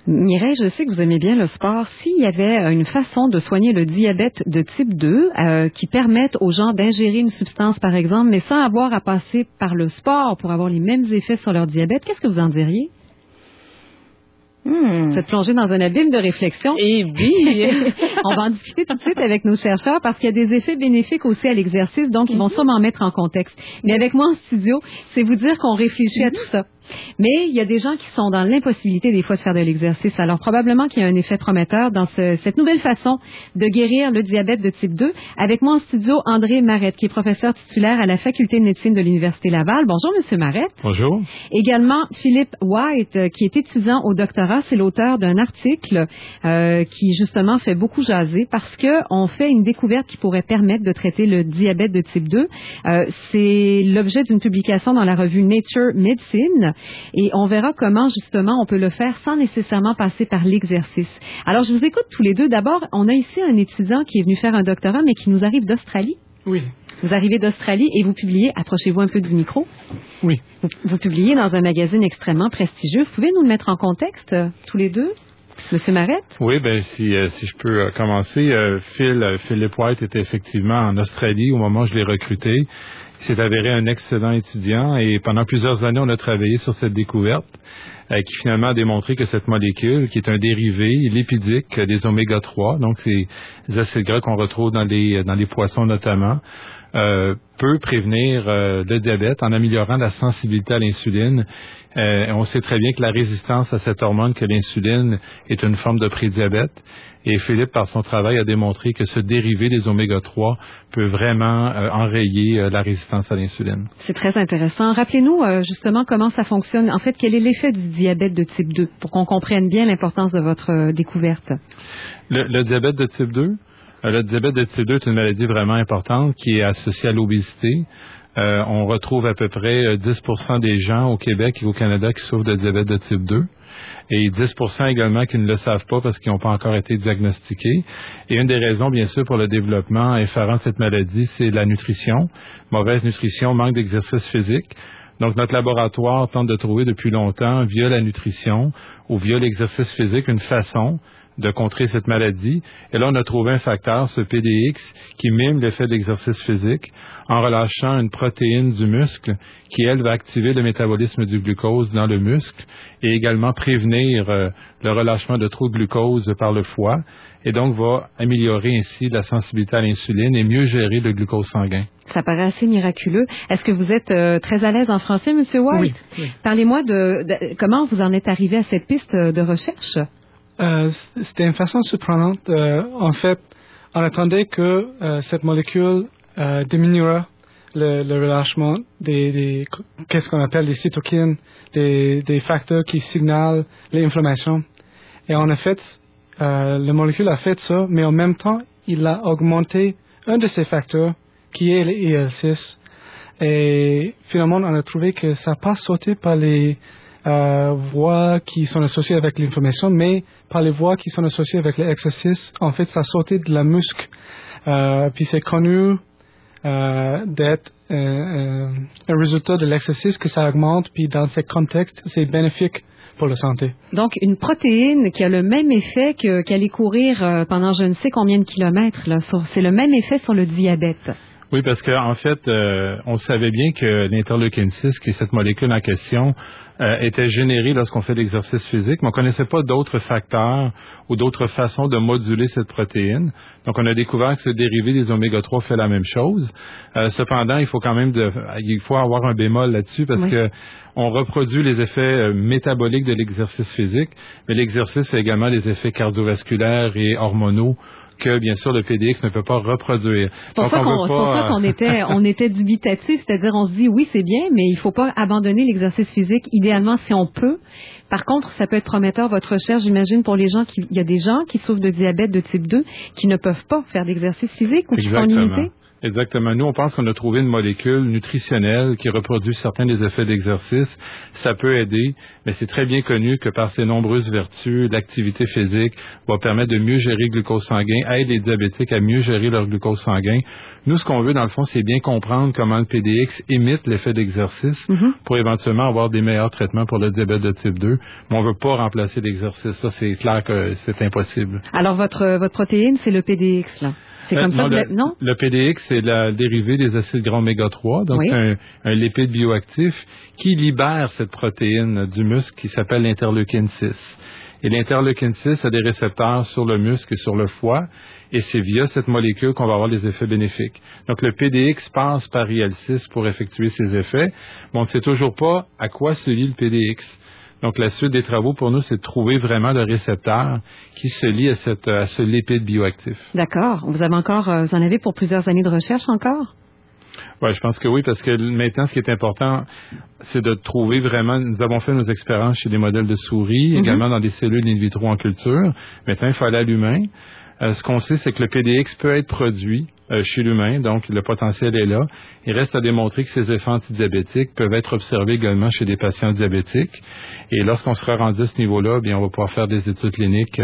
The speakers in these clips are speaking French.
Mireille, je sais que vous aimez bien le sport. S'il y avait une façon de soigner le diabète de type 2 qui permette aux gens d'ingérer une substance, par exemple, mais sans avoir à passer par le sport pour avoir les mêmes effets sur leur diabète, qu'est-ce que vous en diriez? Vous êtes plongé dans un abîme de réflexion. Eh bien! On va en discuter tout de suite avec nos chercheurs parce qu'il y a des effets bénéfiques aussi à l'exercice, donc ils vont sûrement mettre en contexte. Mais avec moi en studio, c'est vous dire qu'on réfléchit à tout ça. Mais il y a des gens qui sont dans l'impossibilité des fois de faire de l'exercice. Alors probablement qu'il y a un effet prometteur dans cette nouvelle façon de guérir le diabète de type 2. Avec moi en studio, André Marette, qui est professeur titulaire à la Faculté de médecine de l'Université Laval. Bonjour, Monsieur Marette. Bonjour. Également, Philippe White, qui est étudiant au doctorat. C'est l'auteur d'un article qui, justement, fait beaucoup jaser parce qu'on fait une découverte qui pourrait permettre de traiter le diabète de type 2. C'est l'objet d'une publication dans la revue Nature Medicine. Et on verra comment, justement, on peut le faire sans nécessairement passer par l'exercice. Alors, je vous écoute tous les deux. D'abord, on a ici un étudiant qui est venu faire un doctorat, mais qui nous arrive d'Australie. Oui. Vous arrivez d'Australie et vous publiez, approchez-vous un peu du micro. Oui. Vous publiez dans un magazine extrêmement prestigieux. Vous pouvez nous le mettre en contexte, tous les deux? Monsieur Marette? Oui, ben si je peux commencer. Philippe White était effectivement en Australie au moment où je l'ai recruté. Il s'est avéré un excellent étudiant et pendant plusieurs années, on a travaillé sur cette découverte qui finalement a démontré que cette molécule, qui est un dérivé lipidique des oméga 3, donc ces acides gras qu'on retrouve dans les poissons notamment, peut prévenir le diabète en améliorant la sensibilité à l'insuline. On sait très bien que la résistance à cette hormone que l'insuline est une forme de prédiabète. Et Philippe, par son travail, a démontré que ce dérivé des oméga 3 peut vraiment enrayer la résistance à l'insuline. C'est très intéressant. Rappelez-nous justement comment ça fonctionne. En fait, quel est l'effet du diabète de type 2 pour qu'on comprenne bien l'importance de votre découverte? Le diabète de type 2? Le diabète de type 2 est une maladie vraiment importante qui est associée à l'obésité. On retrouve à peu près 10% des gens au Québec et au Canada qui souffrent de diabète de type 2. Et 10% également qui ne le savent pas parce qu'ils n'ont pas encore été diagnostiqués. Et une des raisons, bien sûr, pour le développement effarant de cette maladie, c'est la nutrition. Mauvaise nutrition, manque d'exercice physique. Donc, notre laboratoire tente de trouver depuis longtemps, via la nutrition ou via l'exercice physique, une façon de contrer cette maladie. Et là, on a trouvé un facteur, ce PDX, qui mime l'effet d'exercice physique en relâchant une protéine du muscle qui, elle, va activer le métabolisme du glucose dans le muscle et également prévenir le relâchement de trop de glucose par le foie et donc va améliorer ainsi la sensibilité à l'insuline et mieux gérer le glucose sanguin. Ça paraît assez miraculeux. Est-ce que vous êtes très à l'aise en français, M. White? Oui. Parlez-moi de comment vous en êtes arrivé à cette piste de recherche? C'était une façon surprenante. En fait, on attendait que cette molécule diminuera le relâchement qu'est-ce qu'on appelle les cytokines, des facteurs qui signalent l'inflammation. Et en effet, la molécule a fait ça, mais en même temps, il a augmenté un de ces facteurs, qui est le IL-6. Et finalement, on a trouvé que ça n'a pas sauté par les voies qui sont associées avec l'inflammation, mais par les voies qui sont associées avec l'exercice. En fait, ça a sauté de la muscle. Puis c'est connu d'être un résultat de l'exercice que ça augmente, puis dans ce contexte, c'est bénéfique pour la santé. Donc, une protéine qui a le même effet qu'aller courir pendant je ne sais combien de kilomètres, là, c'est le même effet sur le diabète. Oui, parce qu'en fait, on savait bien que l'interleukine 6, qui est cette molécule en question, était générée lorsqu'on fait l'exercice physique, mais on ne connaissait pas d'autres facteurs ou d'autres façons de moduler cette protéine. Donc, on a découvert que ce dérivé des oméga 3 fait la même chose. Cependant, il faut quand même avoir un bémol là-dessus parce que on reproduit les effets métaboliques de l'exercice physique, mais l'exercice a également des effets cardiovasculaires et hormonaux que, bien sûr, le PDX ne peut pas reproduire. C'est pour ça qu'on était dubitatif, c'est-à-dire on se dit, oui, c'est bien, mais il ne faut pas abandonner l'exercice physique, idéalement, si on peut. Par contre, ça peut être prometteur, votre recherche, j'imagine, pour les gens il y a des gens qui souffrent de diabète de type 2 qui ne peuvent pas faire d'exercice physique ou qui sont limités. Exactement. Nous, on pense qu'on a trouvé une molécule nutritionnelle qui reproduit certains des effets d'exercice. Ça peut aider, mais c'est très bien connu que par ses nombreuses vertus, l'activité physique va permettre de mieux gérer le glucose sanguin, aide les diabétiques à mieux gérer leur glucose sanguin. Nous, ce qu'on veut, dans le fond, c'est bien comprendre comment le PDX imite l'effet d'exercice pour éventuellement avoir des meilleurs traitements pour le diabète de type 2. Mais on ne veut pas remplacer l'exercice. Ça, c'est clair que c'est impossible. Alors, votre protéine, c'est le PDX, là? C'est comme ça que non? Le PDX, c'est la dérivée des acides gras oméga 3, donc c'est un lipide bioactif qui libère cette protéine du muscle qui s'appelle l'interleukine 6. Et l'interleukine 6 a des récepteurs sur le muscle et sur le foie, et c'est via cette molécule qu'on va avoir les effets bénéfiques. Donc le PDX passe par IL-6 pour effectuer ses effets, mais on ne sait toujours pas à quoi se lie le PDX. Donc, la suite des travaux, pour nous, c'est de trouver vraiment le récepteur qui se lie à ce lipide bioactif. D'accord. Vous en avez pour plusieurs années de recherche encore? Oui, je pense que oui, parce que maintenant, ce qui est important, c'est de trouver vraiment... Nous avons fait nos expériences chez des modèles de souris, également dans des cellules in vitro en culture. Maintenant, il faut aller à l'humain. Ce qu'on sait, c'est que le PDX peut être produit chez l'humain, donc le potentiel est là. Il reste à démontrer que ces effets antidiabétiques peuvent être observés également chez des patients diabétiques. Et lorsqu'on sera rendu à ce niveau-là, bien, on va pouvoir faire des études cliniques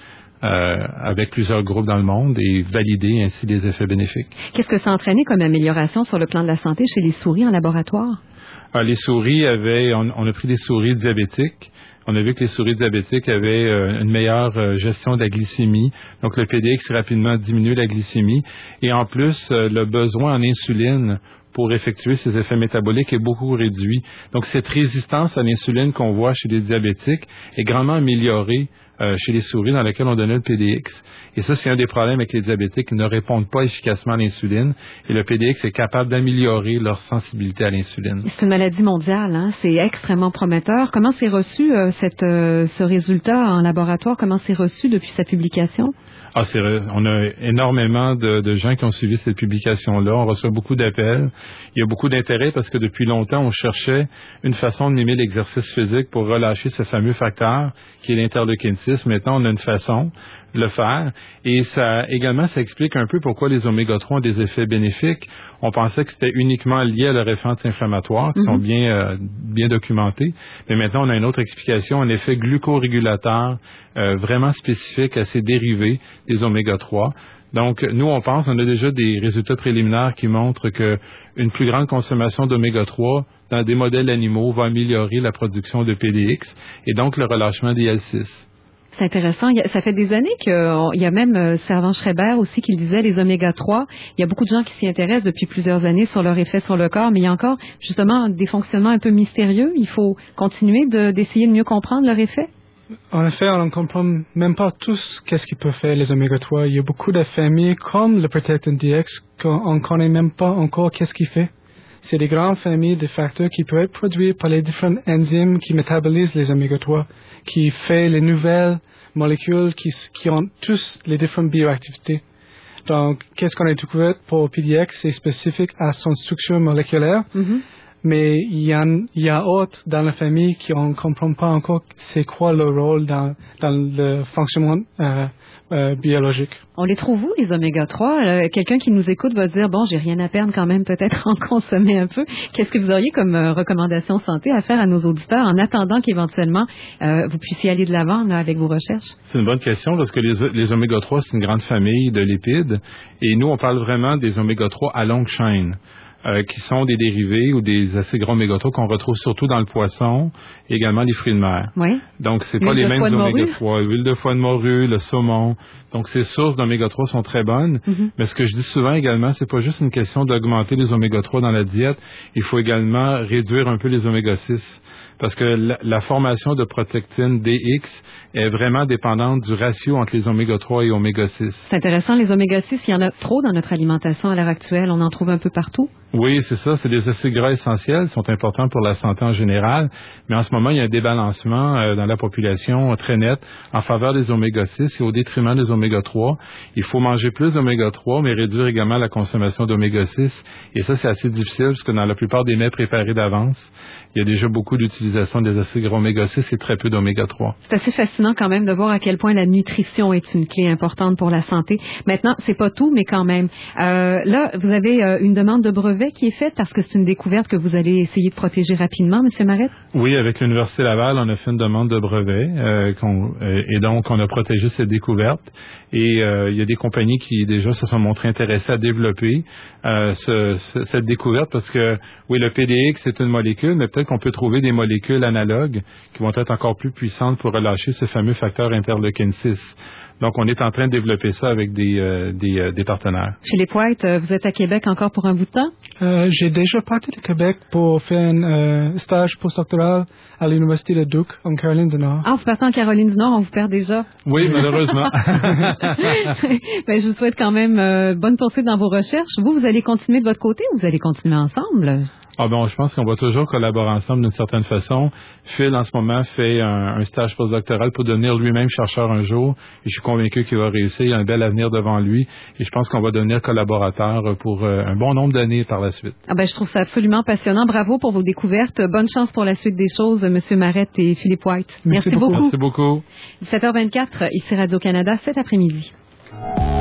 avec plusieurs groupes dans le monde et valider ainsi des effets bénéfiques. Qu'est-ce que ça a entraîné comme amélioration sur le plan de la santé chez les souris en laboratoire? Les souris on a pris des souris diabétiques. On a vu que les souris diabétiques avaient une meilleure gestion de la glycémie. Donc, le PDX rapidement diminue la glycémie. Et en plus, le besoin en insuline pour effectuer ces effets métaboliques est beaucoup réduit. Donc, cette résistance à l'insuline qu'on voit chez les diabétiques est grandement améliorée chez les souris dans lesquelles on donnait le PDX. Et ça, c'est un des problèmes avec les diabétiques qui ne répondent pas efficacement à l'insuline. Et le PDX est capable d'améliorer leur sensibilité à l'insuline. C'est une maladie mondiale, hein? C'est extrêmement prometteur. Comment s'est reçu ce résultat en laboratoire? Comment s'est reçu depuis sa publication? On a énormément de gens qui ont suivi cette publication-là. On reçoit beaucoup d'appels. Il y a beaucoup d'intérêt parce que depuis longtemps, on cherchait une façon de mimer l'exercice physique pour relâcher ce fameux facteur qui est l'interleukine 6. Maintenant, on a une façon de le faire. Et ça explique un peu pourquoi les oméga 3 ont des effets bénéfiques. On pensait que c'était uniquement lié à leur effet anti-inflammatoire, qui sont bien documentés. Mais maintenant, on a une autre explication, un effet glucorégulateur vraiment spécifique à ces dérivés des oméga 3. Donc, nous, on a déjà des résultats préliminaires qui montrent qu'une plus grande consommation d'oméga 3 dans des modèles animaux va améliorer la production de PDX et donc le relâchement d'IL-6. C'est intéressant. Ça fait des années qu'il y a même Servan Schreiber aussi qui le disait, les oméga 3. Il y a beaucoup de gens qui s'y intéressent depuis plusieurs années sur leur effet sur le corps, mais il y a encore justement des fonctionnements un peu mystérieux. Il faut continuer d'essayer de mieux comprendre leur effet. En effet, on ne comprend même pas tous qu'est-ce qu'ils peuvent faire les oméga 3. Il y a beaucoup de familles comme le Protectin DX qu'on ne connaît même pas encore qu'est-ce qu'il fait. C'est des grandes familles de facteurs qui peuvent être produits par les différentes enzymes qui métabolisent les oméga 3, qui fait les nouvelles molécules qui ont tous les différentes bioactivités. Donc, qu'est-ce qu'on a découvert pour PDX? C'est spécifique à son structure moléculaire. Mais il y a autres dans la famille qui on ne comprend pas encore c'est quoi leur rôle dans le fonctionnement biologique. On les trouve où, les oméga 3? Quelqu'un qui nous écoute va dire, bon, j'ai rien à perdre quand même, peut-être en consommer un peu. Qu'est-ce que vous auriez comme recommandation santé à faire à nos auditeurs en attendant qu'éventuellement vous puissiez aller de l'avant là, avec vos recherches? C'est une bonne question parce que les oméga 3, c'est une grande famille de lipides et nous, on parle vraiment des oméga 3 à longue chaîne. Qui sont des dérivés ou des acides gras oméga 3 qu'on retrouve surtout dans le poisson, et également les fruits de mer. Oui. Donc, c'est pas les mêmes oméga 3. L'huile de foie de morue, le saumon. Donc, ces sources d'oméga 3 sont très bonnes. Mais ce que je dis souvent également, c'est pas juste une question d'augmenter les oméga 3 dans la diète. Il faut également réduire un peu les oméga 6. Parce que la formation de protectine DX est vraiment dépendante du ratio entre les oméga 3 et oméga 6. C'est intéressant, les oméga 6, il y en a trop dans notre alimentation à l'heure actuelle. On en trouve un peu partout. Oui, c'est ça. C'est des acides gras essentiels, sont importants pour la santé en général. Mais en ce moment, il y a un débalancement dans la population très net en faveur des oméga 6 et au détriment des oméga 3. Il faut manger plus d'oméga 3, mais réduire également la consommation d'oméga 6. Et ça, c'est assez difficile parce que dans la plupart des mets préparés d'avance, il y a déjà beaucoup d'utilisation l'utilisation des acides gras oméga 6 et très peu d'oméga 3. C'est assez fascinant quand même de voir à quel point la nutrition est une clé importante pour la santé. Maintenant, c'est pas tout, mais quand même. Là, vous avez une demande de brevet qui est faite parce que c'est une découverte que vous allez essayer de protéger rapidement, M. Marette? Oui, avec l'Université Laval, on a fait une demande de brevet et donc on a protégé cette découverte. Et il y a des compagnies qui déjà se sont montrées intéressées à développer cette découverte parce que, oui, le PDX, c'est une molécule, mais peut-être qu'on peut trouver des molécules analogues qui vont être encore plus puissantes pour relâcher ce fameux facteur interleukine 6. Donc, on est en train de développer ça avec des partenaires. Philippe White, vous êtes à Québec encore pour un bout de temps? J'ai déjà parti de Québec pour faire un stage postdoctoral à l'Université de Duke, en Caroline du Nord. Ah, vous partez en Caroline du Nord, on vous perd déjà? Oui, malheureusement. Ben, je vous souhaite quand même bonne poursuite dans vos recherches. Vous allez continuer de votre côté ou vous allez continuer ensemble? Ah bon, je pense qu'on va toujours collaborer ensemble d'une certaine façon. Phil, en ce moment, fait un stage postdoctoral pour devenir lui-même chercheur un jour. Et je suis convaincu qu'il va réussir. Il a un bel avenir devant lui. Et je pense qu'on va devenir collaborateur pour un bon nombre d'années par la suite. Ah ben, je trouve ça absolument passionnant. Bravo pour vos découvertes. Bonne chance pour la suite des choses, M. Marette et Philippe White. Merci beaucoup. Merci beaucoup. 17h24, ici Radio-Canada, cet après-midi.